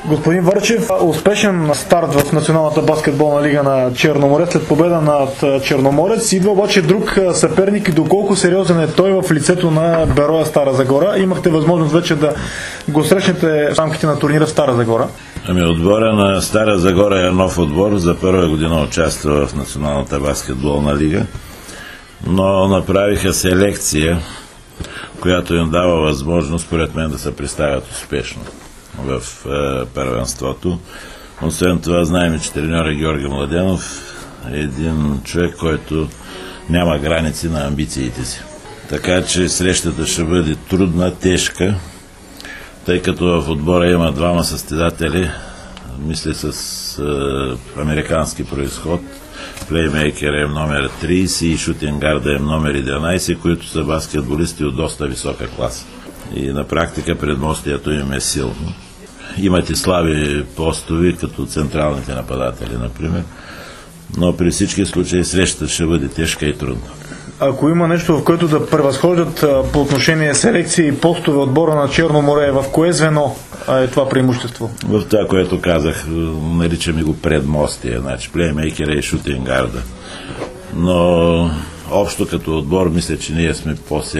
Господин Върчев, успешен старт в Националната баскетболна лига на Черноморец след победа над Черноморец. Идва обаче друг съперник и доколко сериозен е той в лицето на Бероя Стара Загора. Имахте възможност вече да го срещнете в рамките на турнира в Стара Загора. Отбора на Стара Загора е нов отбор. За първа година участва в Националната баскетболна лига, но направиха селекция, която им дава възможност, според мен, да се представят успешно в първенството. Освен това, знаем, че треньор е Георги Младенов, един човек, който няма граници на амбициите си. Така че срещата ще бъде трудна, тежка, тъй като в отбора има двама състезатели, мисля с американски произход. Плеймейкер е номер 30 и шутингарда е номер 11, които са баскетболисти от доста висока класа. И на практика предмостието им е силно. Имат и слаби постови, като централните нападатели, например. Но при всички случаи срещата ще бъде тежка и трудна. Ако има нещо, в което да превъзхождат по отношение селекции и постове отбора на Черно море, в кое звено е това преимущество? В това, което казах, наричаме го предмостие, значи плеймейкера и шутингарда. Но общо като отбор, мисля, че ние сме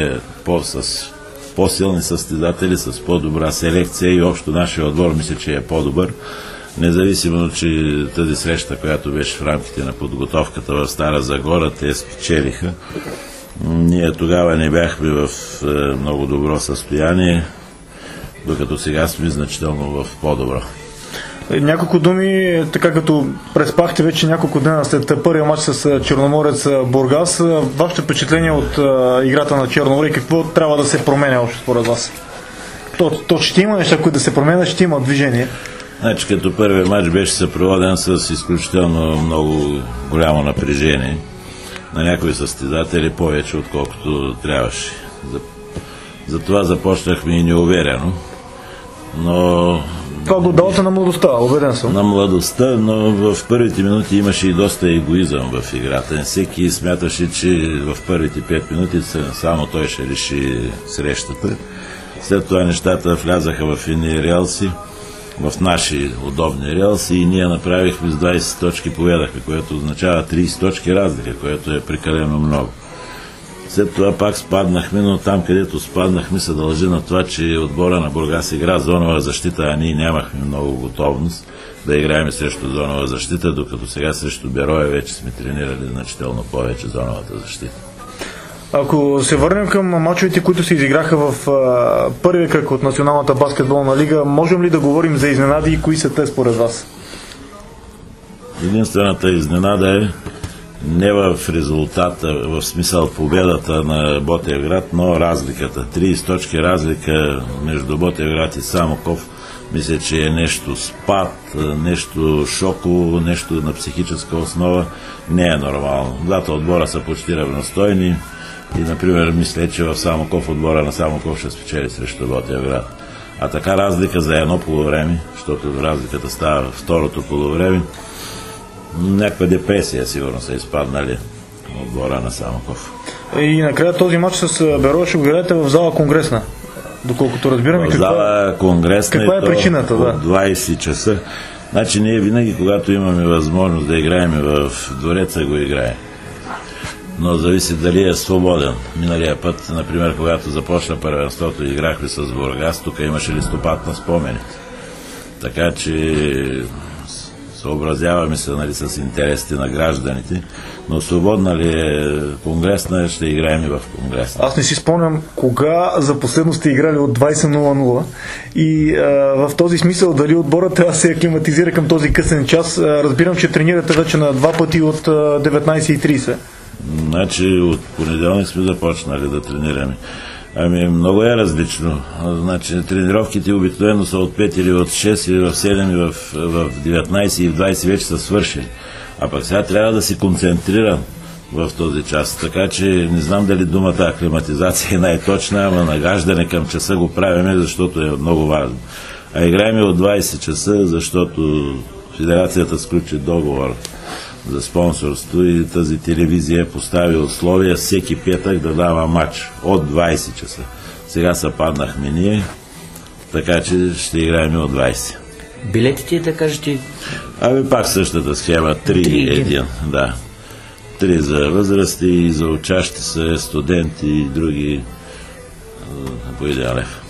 с по-силни състезатели, с по-добра селекция и общо нашия отбор мисля, че е по-добър. Независимо, че тази среща, която беше в рамките на подготовката в Стара Загора, те спечелиха. Ние тогава не бяхме в много добро състояние, докато сега сме значително в по-добро. Няколко думи, така като преспахте вече няколко дена след първия матч с Черноморец Бургас, вашето впечатление от играта на Черно море, какво трябва да се променя още според вас? То ще има неща, които да се променят, ще има движение. Значи като първият матч беше съпроводен с изключително много голямо напрежение на някои състезатели, повече отколкото трябваше. Затова започнахме и неуверено, но... Това го давате на младостта, убеден съм. На младостта, но в първите минути имаше и доста егоизъм в играта. Всеки смяташе, че в първите 5 минути само той ще реши срещата. След това нещата влязаха в едни релси, в наши удобни релси и ние направихме с 20 точки победахме, което означава 30 точки разлика, което е прекалено много. След това пак спаднахме, но там, където спаднахме, се дължи на това, че отбора на Бургас игра зонова защита, а ние нямахме много готовност да играем срещу зонова защита, докато сега срещу Бероя вече сме тренирали значително повече зоновата защита. Ако се върнем към мачовете, които се изиграха в първия кръг от Националната баскетболна лига, можем ли да говорим за изненади и кои са те според вас? Единствената изненада е не в резултата, в смисъл победата на Ботевград, но разликата. 30 точки разлика между Ботевград и Самоков, мисля, че е нещо спад, нещо шоково, нещо на психическа основа. Не е нормално. Двата отбора са почти равностойни и, например, мисля, че в Самоков отбора на Самоков ще спечели срещу Ботевград. А така разлика за едно полувреме, защото разликата става във второто полувреме, някаква депресия сигурно са изпаднали отбора на Самоков. И накрая този матч с Бероя ще го гледате в зала Конгресна, доколкото разбираме. В зала Конгресна каква е причината? От 20 часа. Значи ние винаги, когато имаме възможност да играем в двореца, го играем. Но зависи дали е свободен. Миналия път, например, когато започна първенството и играхме с Бургас, тук имаше листопад на спомените. Така че съобразяваме се, нали, с интересите на гражданите, но свободна ли е Конгресна, ще играем и в Конгресна. Аз не си спомням кога за последно сте играли от 20:00 и в този смисъл дали отборът трябва да се аклиматизира към този късен час. Разбирам, че тренирате вече на 2 пъти от 19:30. Значи от понеделник сме започнали да тренираме. Много е различно. Значи, тренировките обикновено са от 5 или от 6 или в 7 или в 19 и в 20 вече са свършили. А пък сега трябва да си концентрирам в този час. Така че не знам дали думата аклиматизация е най-точна, ама нагаждане към часа го правиме, защото е много важно. А играем от 20 часа, защото Федерацията сключи договор за спонсорство и тази телевизия постави условия всеки петък да дава матч от 20 часа. Сега се паднахме ние, така че ще играем от 20. Билетите, да кажете? Пак същата схема. 3-1. Да. 3 за възрасти и за учащи се студенти и други по 1 лев.